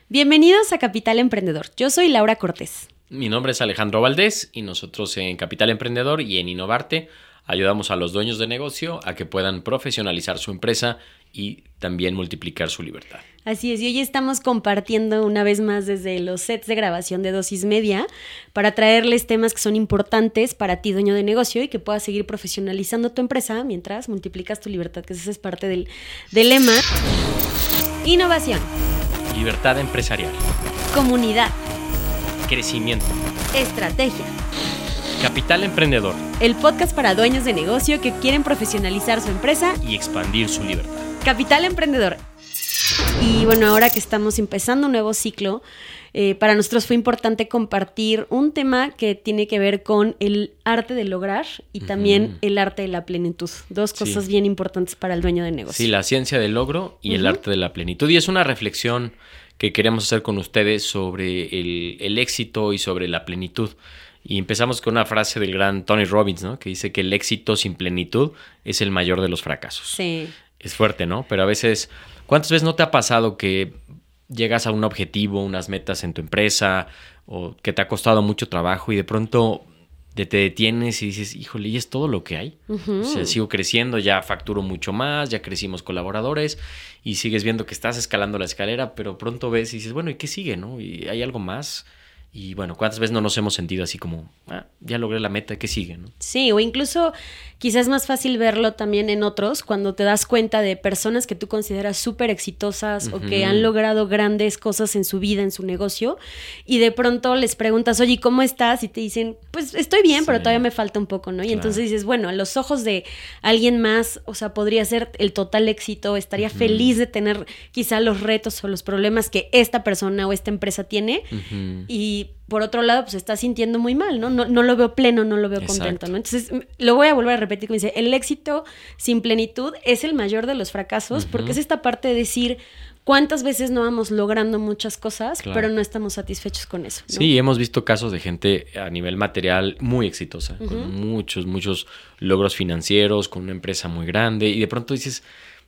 Bienvenidos a Capital Emprendedor. Yo soy Laura Cortés. Mi nombre es Alejandro Valdés y nosotros en Capital Emprendedor y en Innovarte ayudamos a los dueños de negocio a que puedan profesionalizar su empresa y también multiplicar su libertad. Así es, y hoy estamos compartiendo una vez más desde los sets de grabación de Dosis Media para traerles temas que son importantes para ti, dueño de negocio, y que puedas seguir profesionalizando tu empresa mientras multiplicas tu libertad, que esa es parte del lema. Innovación. Libertad empresarial. Comunidad. Crecimiento. Estrategia. Capital Emprendedor. El podcast para dueños de negocio que quieren profesionalizar su empresa y expandir su libertad. Capital Emprendedor. Y bueno, ahora que estamos empezando un nuevo ciclo, para nosotros fue importante compartir un tema que tiene que ver con el arte de lograr y también el arte de la plenitud. Dos cosas bien importantes para el dueño de negocio. Sí, la ciencia del logro y el arte de la plenitud. Y es una reflexión que queremos hacer con ustedes sobre el éxito y sobre la plenitud. Y empezamos con una frase del gran Tony Robbins, ¿no? Que dice que el éxito sin plenitud es el mayor de los fracasos. Sí. Es fuerte, ¿no? Pero a veces, ¿cuántas veces no te ha pasado que llegas a un objetivo, unas metas en tu empresa o que te ha costado mucho trabajo y de pronto te detienes y dices, híjole, ¿y es todo lo que hay? O sea, sigo creciendo, ya facturo mucho más, ya crecimos colaboradores y sigues viendo que estás escalando la escalera, pero pronto ves y dices, bueno, ¿y qué sigue, no? ¿Y hay algo más? Y bueno, ¿cuántas veces no nos hemos sentido así como, ya logré la meta, ¿qué sigue, no? Sí, o incluso quizás es más fácil verlo también en otros cuando te das cuenta de personas que tú consideras súper exitosas o que han logrado grandes cosas en su vida, en su negocio, y de pronto les preguntas, oye, ¿cómo estás? Y te dicen, pues estoy bien, pero todavía me falta un poco, ¿no? Y entonces dices, bueno, a los ojos de alguien más, o sea, podría ser el total éxito, estaría feliz de tener quizá los retos o los problemas que esta persona o esta empresa tiene, y por otro lado, pues está sintiendo muy mal, ¿no? No lo veo pleno, no lo veo contento, ¿no? Entonces, lo voy a volver a repetir, como dice, el éxito sin plenitud es el mayor de los fracasos, porque es esta parte de decir cuántas veces no vamos logrando muchas cosas, pero no estamos satisfechos con eso, ¿no? Sí, hemos visto casos de gente a nivel material muy exitosa, con muchos logros financieros, con una empresa muy grande, y de pronto dices,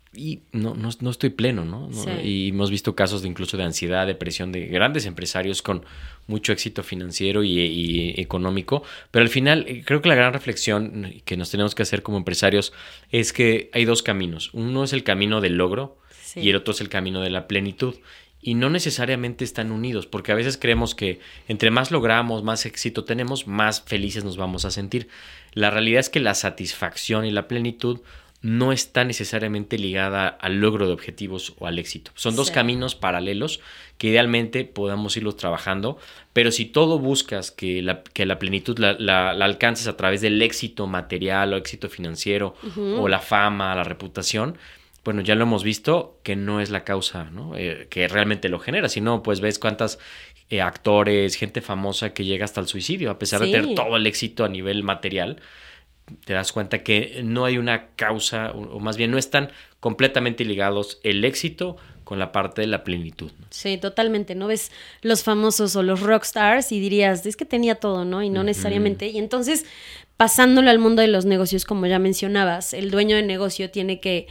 y no estoy pleno, ¿no? Sí. Y hemos visto casos incluso de ansiedad, depresión de grandes empresarios con mucho éxito financiero y económico, pero al final creo que la gran reflexión que nos tenemos que hacer como empresarios es que hay dos caminos. Uno es el camino del logro y el otro es el camino de la plenitud. Y no necesariamente están unidos, porque a veces creemos que entre más logramos, más éxito tenemos, más felices nos vamos a sentir. La realidad es que la satisfacción y la plenitud no está necesariamente ligada al logro de objetivos o al éxito. Son dos caminos paralelos que idealmente podamos irlos trabajando, pero si todo buscas que la plenitud la alcances a través del éxito material o éxito financiero o la fama, la reputación, bueno, ya lo hemos visto que no es la causa, ¿no? Que realmente lo genera, sino pues ves cuántas actores, gente famosa que llega hasta el suicidio a pesar de tener todo el éxito a nivel material. Te das cuenta que no hay una causa, o más bien no están completamente ligados el éxito con la parte de la plenitud, ¿no? Sí, totalmente, ¿no? Ves los famosos o los rockstars y dirías, es que tenía todo, ¿no? Y no necesariamente. Y entonces, pasándolo al mundo de los negocios, como ya mencionabas, el dueño de negocio tiene que...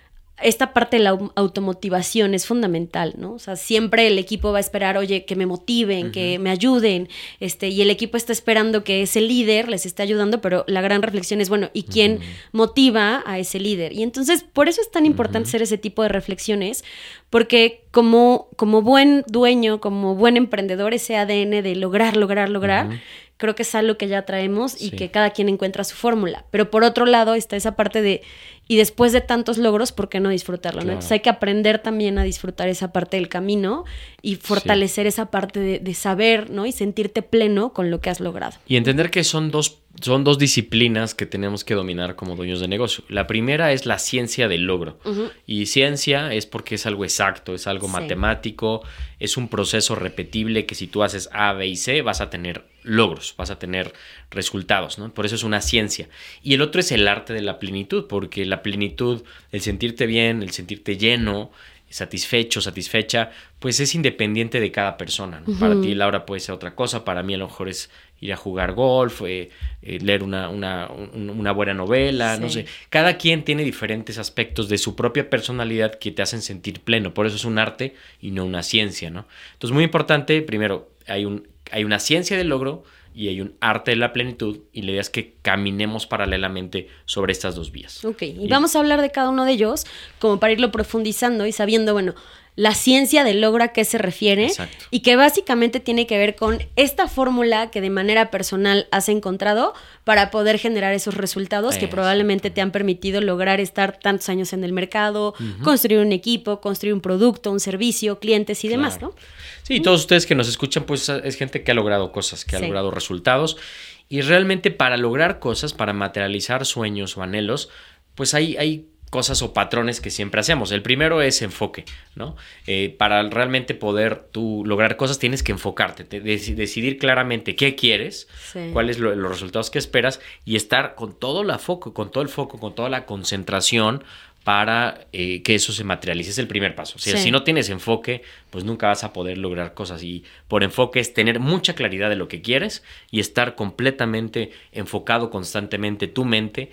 Esta parte de la automotivación es fundamental, ¿no? O sea, siempre el equipo va a esperar, oye, que me motiven, que me ayuden, y el equipo está esperando que ese líder les esté ayudando, pero la gran reflexión es, bueno, ¿y quién motiva a ese líder? Y entonces, por eso es tan importante hacer ese tipo de reflexiones, porque como buen dueño, como buen emprendedor, ese ADN de lograr, creo que es algo que ya traemos y que cada quien encuentra su fórmula. Pero por otro lado está esa parte de, y después de tantos logros, ¿por qué no disfrutarlo? Claro. ¿No? Entonces hay que aprender también a disfrutar esa parte del camino y fortalecer esa parte de saber, ¿no? Y sentirte pleno con lo que has logrado. Y entender que son dos disciplinas que tenemos que dominar como dueños de negocio. La primera es la ciencia del logro. Y ciencia es porque es algo exacto, es algo matemático, es un proceso repetible que si tú haces A, B y C vas a tener logros, vas a tener resultados, ¿no? Por eso es una ciencia. Y el otro es el arte de la plenitud, porque la plenitud, el sentirte bien, el sentirte lleno, satisfecho, satisfecha, pues es independiente de cada persona, ¿no? Para ti, Laura, puede ser otra cosa, para mí a lo mejor es ir a jugar golf, leer una buena novela, no sé. Cada quien tiene diferentes aspectos de su propia personalidad que te hacen sentir pleno, por eso es un arte y no una ciencia, ¿no? Entonces, muy importante, primero, hay una ciencia del logro y hay un arte de la plenitud, y la idea es que caminemos paralelamente sobre estas dos vías. Ok, y vamos a hablar de cada uno de ellos como para irlo profundizando y sabiendo, bueno, la ciencia del logro a qué se refiere. Exacto. Y que básicamente tiene que ver con esta fórmula que de manera personal has encontrado para poder generar esos resultados que probablemente te han permitido lograr estar tantos años en el mercado, construir un equipo, construir un producto, un servicio, clientes y demás, ¿no? Sí, todos ustedes que nos escuchan, pues es gente que ha logrado cosas, que ha logrado resultados, y realmente para lograr cosas, para materializar sueños o anhelos, pues hay cosas o patrones que siempre hacemos. El primero es enfoque, ¿no? Para realmente poder tú lograr cosas tienes que enfocarte, decidir claramente qué quieres, cuáles los resultados que esperas, y estar con todo el foco, con toda la concentración para que eso se materialice. Es el primer paso. O sea, si no tienes enfoque, pues nunca vas a poder lograr cosas. Y por enfoque es tener mucha claridad de lo que quieres y estar completamente enfocado constantemente tu mente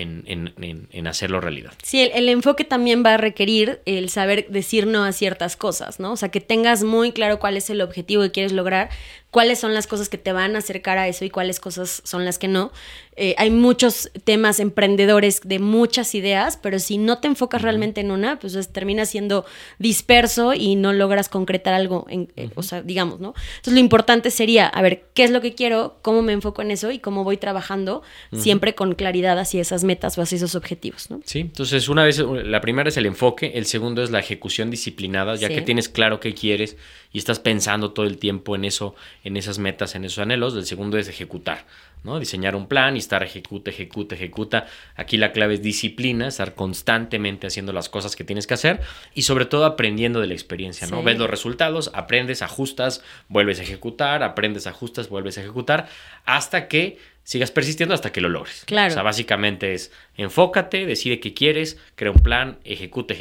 en hacerlo realidad. Sí, el enfoque también va a requerir el saber decir no a ciertas cosas, ¿no? O sea, que tengas muy claro cuál es el objetivo que quieres lograr, cuáles son las cosas que te van a acercar a eso y cuáles cosas son las que no. Hay muchos temas emprendedores de muchas ideas, pero si no te enfocas realmente en una, pues termina siendo disperso y no logras concretar algo, o sea, digamos, ¿no? Entonces lo importante sería, a ver, ¿qué es lo que quiero? ¿Cómo me enfoco en eso? Y cómo voy trabajando siempre con claridad hacia esas metas o hacia esos objetivos, ¿no? Sí, entonces la primera es el enfoque, el segundo es la ejecución disciplinada, ya que tienes claro qué quieres y estás pensando todo el tiempo en eso, en esas metas, en esos anhelos. El segundo es ejecutar, ¿no? Diseñar un plan y estar ejecuta. Aquí la clave es disciplina, estar constantemente haciendo las cosas que tienes que hacer y sobre todo aprendiendo de la experiencia, ¿no? Ves los resultados, aprendes, ajustas, vuelves a ejecutar, aprendes, ajustas, vuelves a ejecutar, hasta que sigas persistiendo hasta que lo logres. Claro. O sea, básicamente es enfócate, decide qué quieres, crea un plan, ejecuta,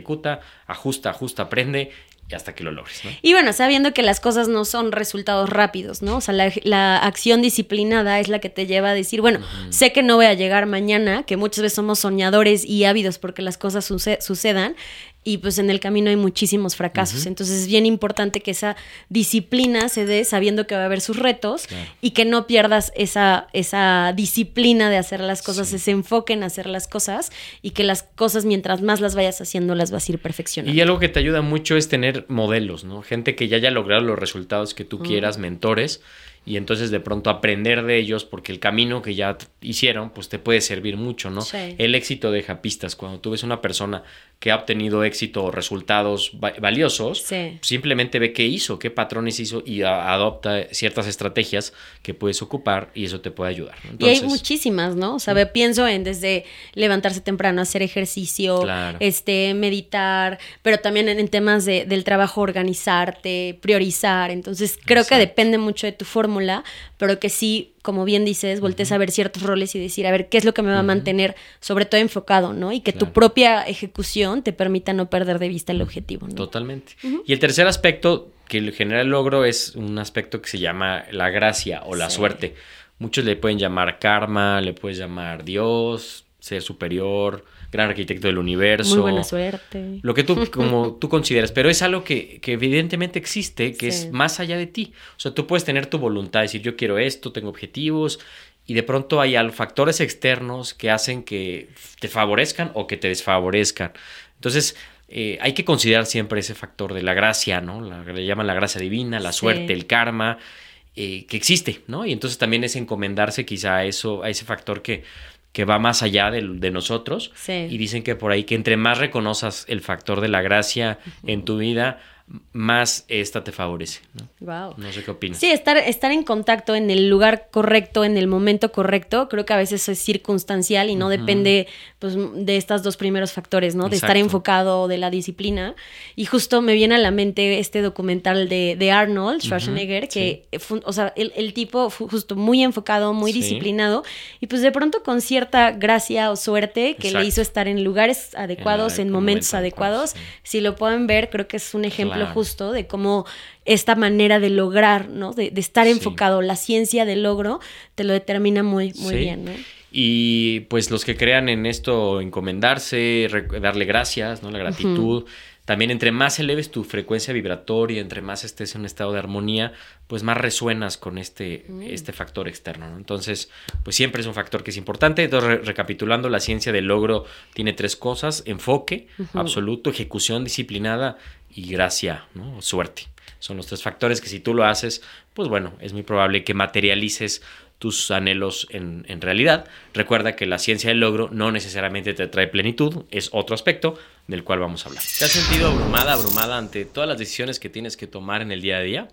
ajusta, aprende y hasta que lo logres, ¿no? Y bueno, sabiendo que las cosas no son resultados rápidos, ¿no? O sea, la acción disciplinada es la que te lleva a decir, bueno, sé que no voy a llegar mañana, que muchas veces somos soñadores y ávidos porque las cosas sucedan, y pues en el camino hay muchísimos fracasos. Entonces es bien importante que esa disciplina se dé sabiendo que va a haber sus retos y que no pierdas esa disciplina de hacer las cosas, ese enfoque en hacer las cosas, y que las cosas mientras más las vayas haciendo las vas a ir perfeccionando. Y algo que te ayuda mucho es tener modelos, ¿no? Gente que ya haya logrado los resultados que tú quieras, mentores, y entonces de pronto aprender de ellos, porque el camino que ya hicieron pues te puede servir mucho, ¿no? Sí. El éxito deja pistas. Cuando tú ves una persona que ha obtenido éxito o resultados valiosos, simplemente ve qué hizo, qué patrones hizo y adopta ciertas estrategias que puedes ocupar y eso te puede ayudar, ¿no? Entonces, y hay muchísimas, ¿no? O sea, pienso en desde levantarse temprano, hacer ejercicio, meditar, pero también en temas del trabajo, organizarte, priorizar. Entonces creo que depende mucho de tu fórmula, pero que sí, como bien dices, voltees a ver ciertos roles y decir, a ver, ¿qué es lo que me va a mantener sobre todo enfocado, ¿no? Y que tu propia ejecución te permita no perder de vista el objetivo, ¿no? Totalmente. Y el tercer aspecto que genera el logro es un aspecto que se llama la gracia o la suerte. Muchos le pueden llamar karma, le puedes llamar Dios, ser superior, gran arquitecto del universo. Muy buena suerte. Lo que tú consideras, pero es algo que evidentemente existe, que es más allá de ti. O sea, tú puedes tener tu voluntad, decir yo quiero esto, tengo objetivos, y de pronto hay factores externos que hacen que te favorezcan o que te desfavorezcan. Entonces, hay que considerar siempre ese factor de la gracia, ¿no? Le llaman la gracia divina, la suerte, el karma, que existe, ¿no? Y entonces también es encomendarse quizá a ese factor que va más allá de nosotros. Y dicen que por ahí que entre más reconozcas el factor de la gracia en tu vida, más esta te favorece, ¿no? Wow. No sé qué opinas. Sí, estar en contacto en el lugar correcto, en el momento correcto, creo que a veces es circunstancial y no depende pues, de estos dos primeros factores, ¿no? De estar enfocado, de la disciplina. Y justo me viene a la mente este documental de Arnold Schwarzenegger, que o sea, el tipo fue justo muy enfocado, muy disciplinado, y pues de pronto con cierta gracia o suerte que le hizo estar en lugares adecuados, en momentos adecuados. Si lo pueden ver, creo que es un ejemplo justo de cómo esta manera de lograr, ¿no? De estar enfocado, la ciencia del logro, te lo determina muy bien, ¿no? Y pues los que crean en esto, encomendarse, darle gracias, ¿no? La gratitud. También entre más eleves tu frecuencia vibratoria, entre más estés en un estado de armonía, pues más resuenas con este factor externo, ¿no? Entonces, pues siempre es un factor que es importante. Entonces, recapitulando, la ciencia del logro tiene 3 cosas: enfoque absoluto, ejecución disciplinada y gracia, ¿no? O suerte. Son los 3 factores que si tú lo haces, pues bueno, es muy probable que materialices tus anhelos en realidad. Recuerda que la ciencia del logro no necesariamente te trae plenitud, es otro aspecto del cual vamos a hablar. ¿Te has sentido abrumada ante todas las decisiones que tienes que tomar en el día a día?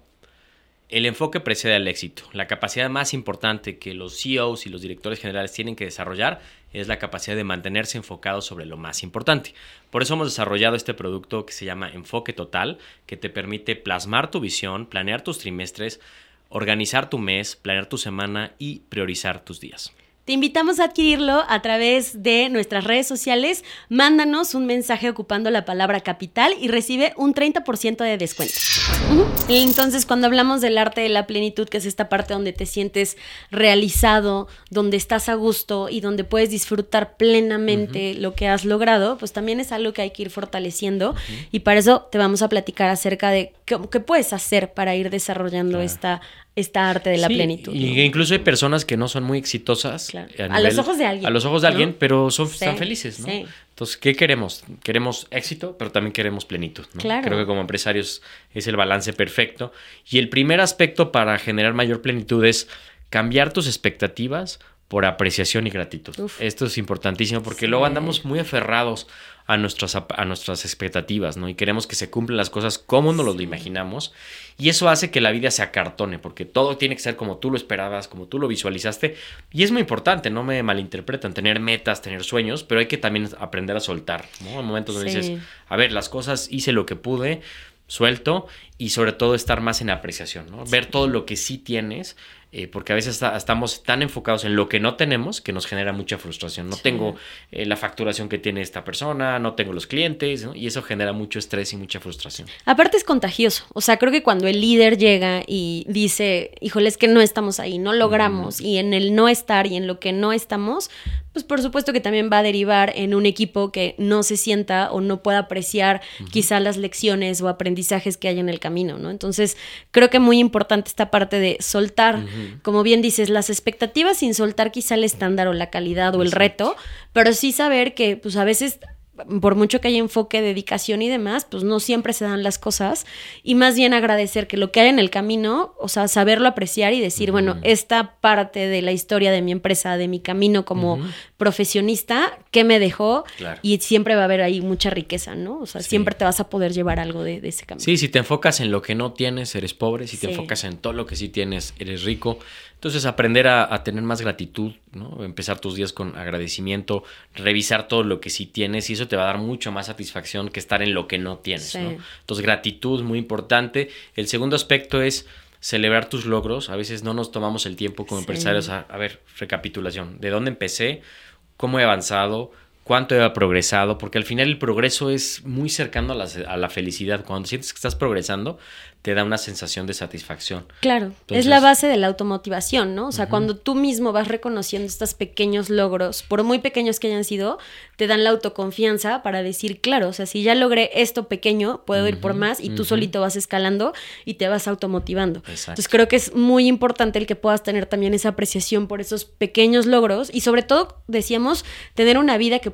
El enfoque precede al éxito. La capacidad más importante que los CEOs y los directores generales tienen que desarrollar es la capacidad de mantenerse enfocados sobre lo más importante. Por eso hemos desarrollado este producto que se llama Enfoque Total, que te permite plasmar tu visión, planear tus trimestres, organizar tu mes, planear tu semana y priorizar tus días. Te invitamos a adquirirlo a través de nuestras redes sociales. Mándanos un mensaje ocupando la palabra capital y recibe un 30% de descuento. Entonces, cuando hablamos del arte de la plenitud, que es esta parte donde te sientes realizado, donde estás a gusto y donde puedes disfrutar plenamente lo que has logrado, pues también es algo que hay que ir fortaleciendo. Y para eso te vamos a platicar acerca de qué puedes hacer para ir desarrollando esta arte de la plenitud. Y ¿no? Incluso hay personas que no son muy exitosas. Claro. A los ojos de alguien. A los ojos de alguien, ¿no? pero están felices, ¿no? Sí. Entonces, ¿qué queremos? Queremos éxito, pero también queremos plenitud, ¿no? Claro. Creo que como empresarios es el balance perfecto. Y el primer aspecto para generar mayor plenitud es cambiar tus expectativas por apreciación y gratitud. Esto es importantísimo porque luego andamos muy aferrados a nuestras expectativas, ¿no? Y queremos que se cumplan las cosas como nos lo imaginamos. Y eso hace que la vida se acartone, porque todo tiene que ser como tú lo esperabas, como tú lo visualizaste. Y es muy importante, no me malinterpretan, tener metas, tener sueños, pero hay que también aprender a soltar, ¿no? En momentos donde dices, a ver, las cosas hice lo que pude, suelto, y sobre todo estar más en apreciación, ¿no? Ver todo lo que sí tienes, porque a veces estamos tan enfocados en lo que no tenemos que nos genera mucha frustración. No tengo la facturación que tiene esta persona, no tengo los clientes, ¿no? Y eso genera mucho estrés y mucha frustración. Aparte es contagioso. O sea, creo que cuando el líder llega y dice, híjole, es que no estamos ahí, no logramos, y en el no estar y en lo que no estamos, pues por supuesto que también va a derivar en un equipo que no se sienta o no pueda apreciar quizá las lecciones o aprendizajes que hay en el camino, ¿no? Entonces, creo que muy importante esta parte de soltar, como bien dices, las expectativas sin soltar quizá el estándar o la calidad o el reto, pero sí saber que pues a veces, por mucho que haya enfoque, dedicación y demás, pues no siempre se dan las cosas, y más bien agradecer que lo que hay en el camino, o sea, saberlo apreciar y decir, bueno, esta parte de la historia de mi empresa, de mi camino como profesionista, ¿qué me dejó? Claro. Y siempre va a haber ahí mucha riqueza, ¿no? O sea, siempre te vas a poder llevar algo de ese camino. Sí, si te enfocas en lo que no tienes, eres pobre. Si te enfocas en todo lo que sí tienes, eres rico. Entonces, aprender a tener más gratitud, ¿no? Empezar tus días con agradecimiento, revisar todo lo que sí tienes, y eso te va a dar mucho más satisfacción que estar en lo que no tienes, ¿no? Entonces, gratitud, muy importante. El segundo aspecto es celebrar tus logros. A veces no nos tomamos el tiempo como empresarios a ver, recapitulación. ¿De dónde empecé? ¿Cómo he avanzado? ¿Cuánto he progresado? Porque al final el progreso es muy cercano a la felicidad. Cuando sientes que estás progresando, te da una sensación de satisfacción. Claro, entonces, es la base de la automotivación, ¿no? O sea, cuando tú mismo vas reconociendo estos pequeños logros, por muy pequeños que hayan sido, te dan la autoconfianza para decir, claro, o sea, si ya logré esto pequeño, puedo ir por más, y tú solito vas escalando y te vas automotivando. Exacto. Entonces creo que es muy importante el que puedas tener también esa apreciación por esos pequeños logros, y sobre todo, decíamos, tener una vida que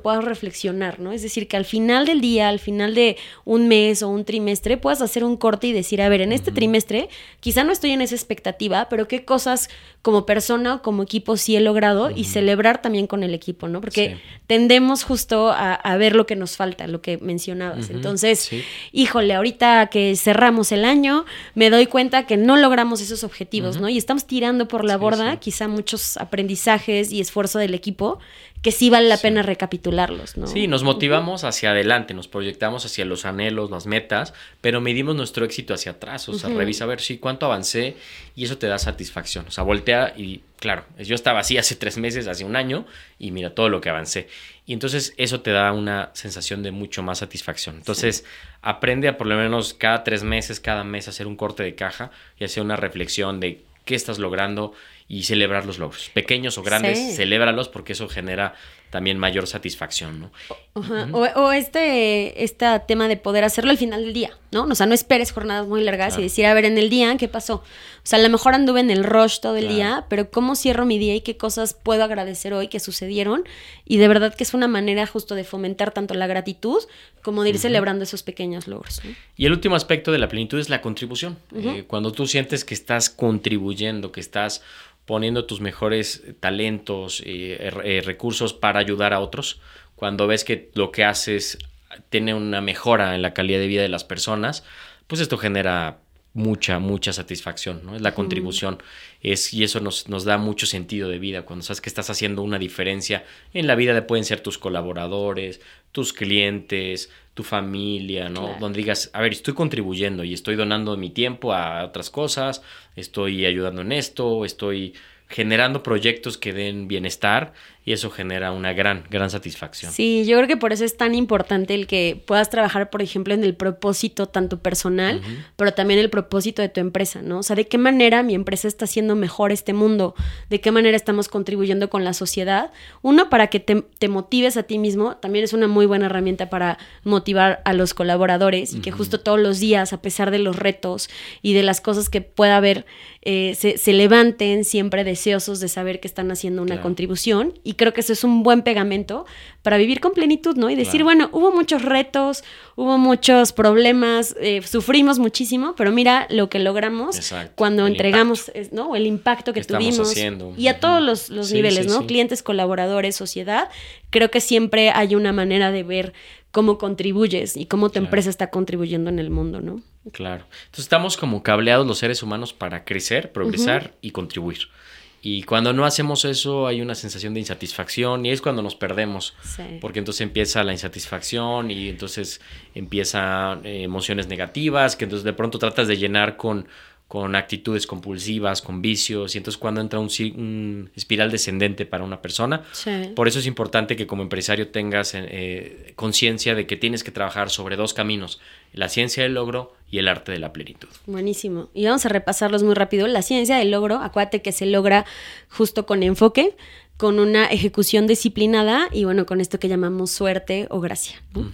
puedas reflexionar, ¿no? Es decir, que al final del día, al final de un mes o un trimestre, puedas hacer un corte y decir, a ver, en este trimestre quizá no estoy en esa expectativa, pero qué cosas como persona o como equipo sí he logrado y celebrar también con el equipo, ¿no? Porque tendemos justo a ver lo que nos falta, lo que mencionabas. Entonces, híjole, ahorita que cerramos el año, me doy cuenta que no logramos esos objetivos, ¿no? Y estamos tirando por la borda quizá muchos aprendizajes y esfuerzo del equipo que sí vale la pena recapitularlos, ¿no? Sí, nos motivamos hacia adelante, nos proyectamos hacia los anhelos, las metas, pero medimos nuestro éxito hacia atrás, o sea, revisa a ver si cuánto avancé y eso te da satisfacción, o sea, voltea y claro, yo estaba así hace 3 meses, hace un año y mira todo lo que avancé y entonces eso te da una sensación de mucho más satisfacción. Entonces aprende a por lo menos cada 3 meses, cada mes hacer un corte de caja y hacer una reflexión de qué estás logrando y celebrar los logros, pequeños o grandes, celébralos porque eso genera también mayor satisfacción, ¿no? O este tema de poder hacerlo al final del día, ¿no? O sea, no esperes jornadas muy largas y decir, a ver, en el día, ¿qué pasó? O sea, a lo mejor anduve en el rush todo el día, pero ¿cómo cierro mi día y qué cosas puedo agradecer hoy que sucedieron? Y de verdad que es una manera justo de fomentar tanto la gratitud como de ir celebrando esos pequeños logros, ¿no? Y el último aspecto de la plenitud es la contribución. Cuando tú sientes que estás contribuyendo, que estás poniendo tus mejores talentos, recursos para ayudar a otros, cuando ves que lo que haces tiene una mejora en la calidad de vida de las personas, pues esto genera mucha satisfacción, ¿no? Es la contribución, y eso nos da mucho sentido de vida, cuando sabes que estás haciendo una diferencia en la vida de pueden ser tus colaboradores, tus clientes, tu familia, ¿no? Claro. Donde digas, a ver, estoy contribuyendo y estoy donando mi tiempo a otras cosas, estoy ayudando en esto, estoy generando proyectos que den bienestar y eso genera una gran satisfacción. Sí, yo creo que por eso es tan importante el que puedas trabajar, por ejemplo, en el propósito tanto personal, pero también el propósito de tu empresa, ¿no? O sea, de qué manera mi empresa está haciendo mejor este mundo, de qué manera estamos contribuyendo con la sociedad. Uno, para que te motives a ti mismo, también es una muy buena herramienta para motivar a los colaboradores y que justo todos los días, a pesar de los retos y de las cosas que pueda haber, se levanten siempre deseosos de saber que están haciendo una contribución. Y creo que eso es un buen pegamento para vivir con plenitud, ¿no? Y decir, bueno, hubo muchos retos, hubo muchos problemas, sufrimos muchísimo, pero mira lo que logramos cuando entregamos, ¿no? El impacto que tuvimos haciendo. Y a todos los niveles, ¿no? Clientes, colaboradores, sociedad. Creo que siempre hay una manera de ver cómo contribuyes y cómo tu empresa está contribuyendo en el mundo, ¿no? Claro. Entonces estamos como cableados los seres humanos para crecer, progresar y contribuir. Y cuando no hacemos eso hay una sensación de insatisfacción y es cuando nos perdemos, porque entonces empieza la insatisfacción y entonces empiezan emociones negativas que entonces de pronto tratas de llenar con actitudes compulsivas, con vicios, y entonces cuando entra un espiral descendente para una persona. Por eso es importante que como empresario tengas conciencia de que tienes que trabajar sobre 2 caminos, la ciencia del logro y el arte de la plenitud. Buenísimo. Y vamos a repasarlos muy rápido. La ciencia del logro, acuérdate que se logra justo con enfoque, con una ejecución disciplinada y bueno, con esto que llamamos suerte o gracia, ¿no?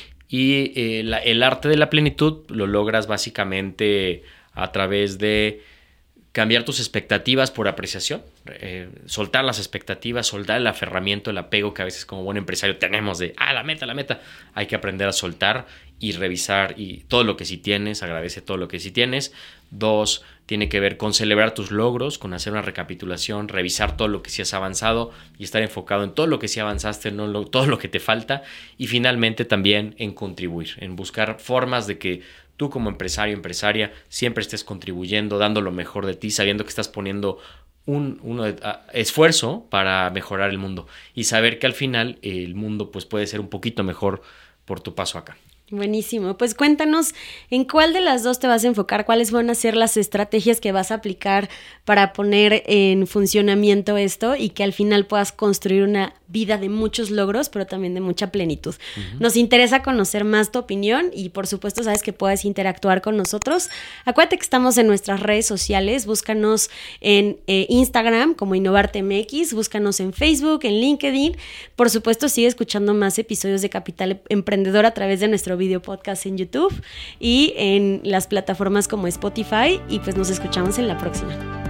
Y el arte de la plenitud lo logras básicamente a través de cambiar tus expectativas por apreciación, soltar las expectativas, soltar el aferramiento, el apego que a veces como buen empresario tenemos de, la meta. Hay que aprender a soltar y revisar y todo lo que sí tienes, agradece todo lo que sí tienes. 2, tiene que ver con celebrar tus logros, con hacer una recapitulación, revisar todo lo que sí has avanzado y estar enfocado en todo lo que sí avanzaste, no todo lo que te falta. Y finalmente también en contribuir, en buscar formas de que tú como empresario, empresaria, siempre estés contribuyendo, dando lo mejor de ti, sabiendo que estás poniendo un esfuerzo para mejorar el mundo y saber que al final el mundo pues, puede ser un poquito mejor por tu paso acá. Buenísimo. Pues cuéntanos en cuál de las dos te vas a enfocar, cuáles van a ser las estrategias que vas a aplicar para poner en funcionamiento esto y que al final puedas construir una vida de muchos logros, pero también de mucha plenitud. Nos interesa conocer más tu opinión y por supuesto sabes que puedes interactuar con nosotros. Acuérdate que estamos en nuestras redes sociales, búscanos en Instagram como InnovarteMX, búscanos en Facebook, en LinkedIn. Por supuesto sigue escuchando más episodios de Capital Emprendedor a través de nuestro video podcast en YouTube y en las plataformas como Spotify y pues nos escuchamos en la próxima.